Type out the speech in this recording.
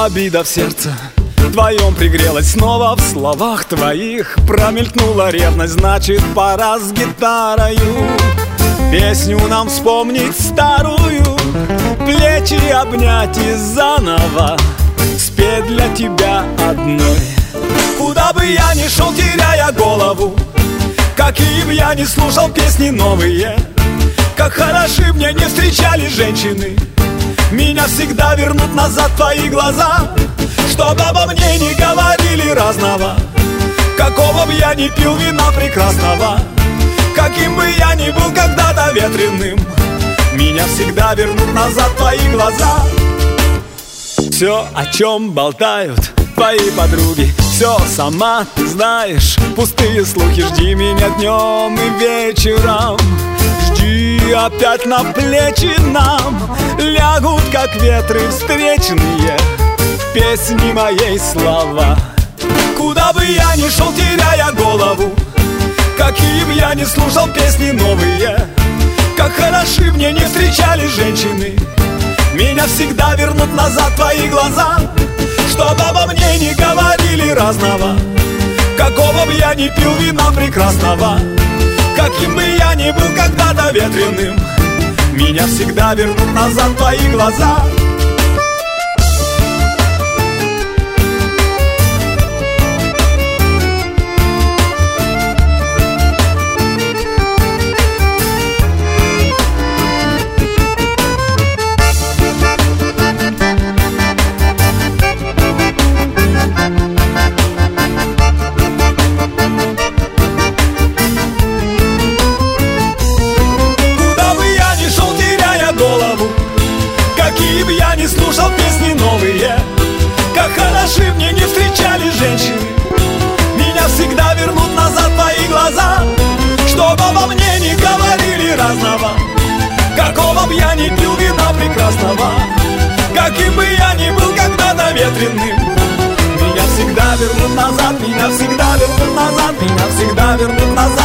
Обида в сердце твоем пригрелась снова, в словах твоих промелькнула ревность. Значит, пора с гитарою песню нам вспомнить старую, плечи обнять и заново спеть для тебя одной. Куда бы я ни шел, теряя голову, какие бы я ни слушал песни новые, как хороши мне не встречались женщины, меня всегда вернут назад твои глаза. Чтоб обо мне не говорили разного, какого бы я ни пил вина прекрасного, каким бы я ни был когда-то ветреным, меня всегда вернут назад твои глаза. Все, о чем болтают твои подруги, все сама ты знаешь, пустые слухи. Жди меня днем и вечером, жди, опять на плечи нам лягут, как ветры встречные, песни моей слова. Куда бы я ни шел, теряя голову, какие бы я ни слушал песни новые, как хороши мне не встречались женщины, меня всегда вернут назад твои глаза. Чтоб обо мне не говорили разного, какого бы я ни пил вина прекрасного, каким бы я ни был когда-то ветреным, меня всегда вернут назад твои глаза. Какие бы я ни слушал песни новые, как хороши мне не встречались женщины, меня всегда вернут назад твои глаза. Чтоб обо мне не говорили разного, какого бы я ни пил вина прекрасного, каким бы я ни был когда-то ветреным, меня всегда вернут назад, меня всегда вернут назад, меня всегда вернут назад.